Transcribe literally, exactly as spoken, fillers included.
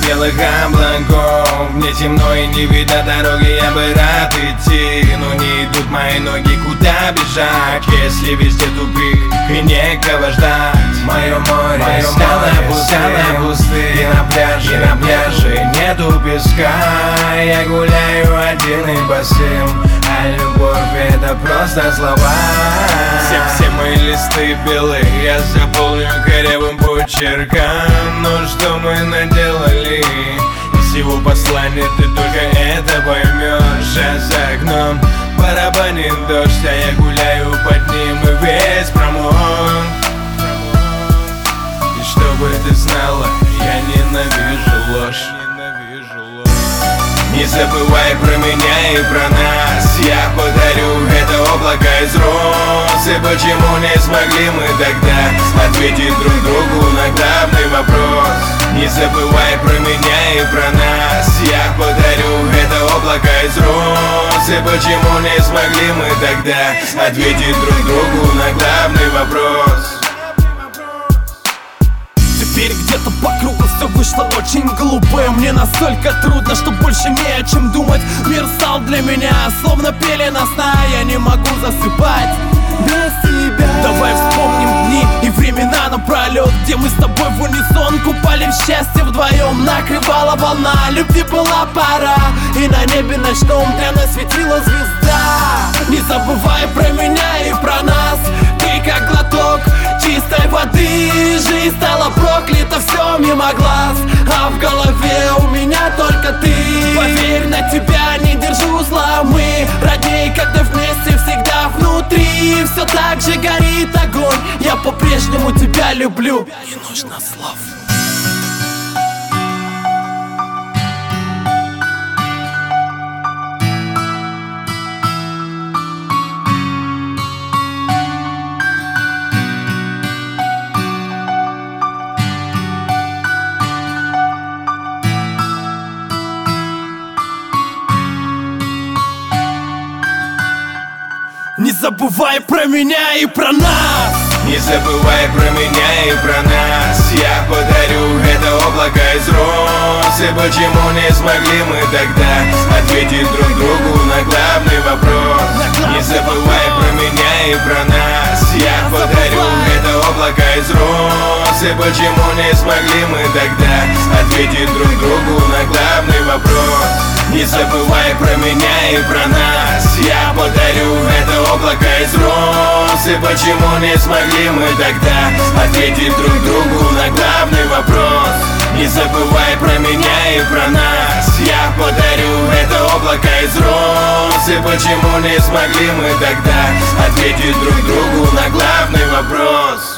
белых облаков. Мне темно и не видно дороги, я бы рад идти, но не идут мои ноги, куда бежать, если везде тупик и некого ждать. Мое море, мое стало пустым, и на пляже, и на пляже нету песка. Я гуляю один и босым, а любовь это просто слова. Все, все мои листы белые я заполню корявым почерком. Но что мы наделали? Из его послания ты только это поймешь. А за окном барабанит дождь, а я гуляю под ним и весь промок. И чтобы ты знала, я ненавижу ложь. Не забывай про меня и про нас. Я подарю это облако из роз. И почему не смогли мы тогда ответить друг другу на главный вопрос? Не забывай про меня и про нас. Я подарю это облако из роз. И почему не смогли мы тогда ответить друг другу на главный вопрос? Теперь где-то по кругу все вышло очень глупо. Мне настолько трудно, что больше не о чем думать. Мир стал для меня словно пелена сна. Я не могу засыпать без тебя. Давай вспомним дни и времена напролет, где мы с тобой в унисон купали в счастье вдвоем. Накрывала волна, любви была пора, и на небе ночном для нас светила звезда. Не забывай про меня и про нас. Ты как глоток чистой воды. Жизнь стала проклята, все мимо глаз, а в голове у меня только ты. Поверь, на тебя не держу зла. Мы родней, когда вместе всегда внутри. Все так же горит огонь, я по-прежнему тебя люблю. Не нужно слов. Не забывай про меня и про нас. Не забывай про меня и про нас. Я подарю это облако из роз. И почему не смогли мы тогда ответить друг другу на главный вопрос? Не забывай про меня и про нас. Я подарю это облако из роз. И почему не смогли мы тогда ответить друг другу на главный вопрос? Не забывай про меня и про нас. Я подарю это облако из роз. И почему не смогли мы тогда ответить друг другу на главный вопрос? Не забывай про меня и про нас. Я подарю это облако из роз. И почему не смогли мы тогда ответить друг другу на главный вопрос?